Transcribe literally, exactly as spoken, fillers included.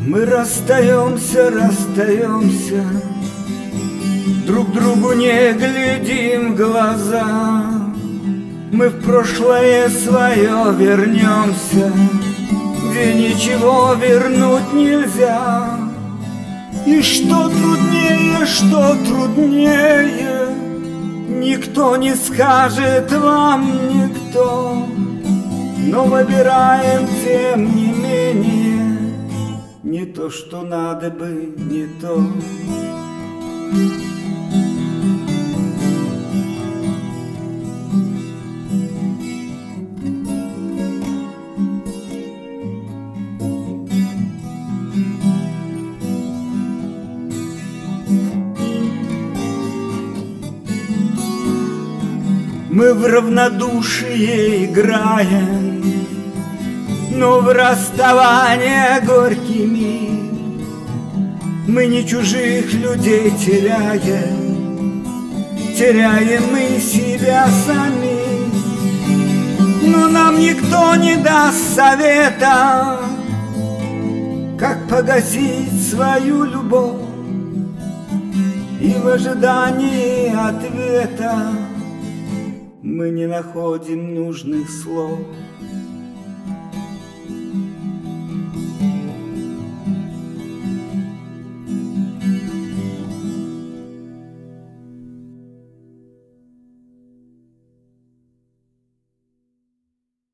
Мы расстаемся, расстаемся, друг другу не глядим в глаза. Мы в прошлое свое вернемся, где ничего вернуть нельзя. И что труднее, что труднее, никто не скажет вам, никто. Но выбираем тем не менее не то, что надо бы, не то. Мы в равнодушие играем, но в расставание горький миг. Мы не чужих людей теряем, теряем мы себя сами. Но нам никто не даст совета, как погасить свою любовь. И в ожидании ответа мы не находим нужных слов.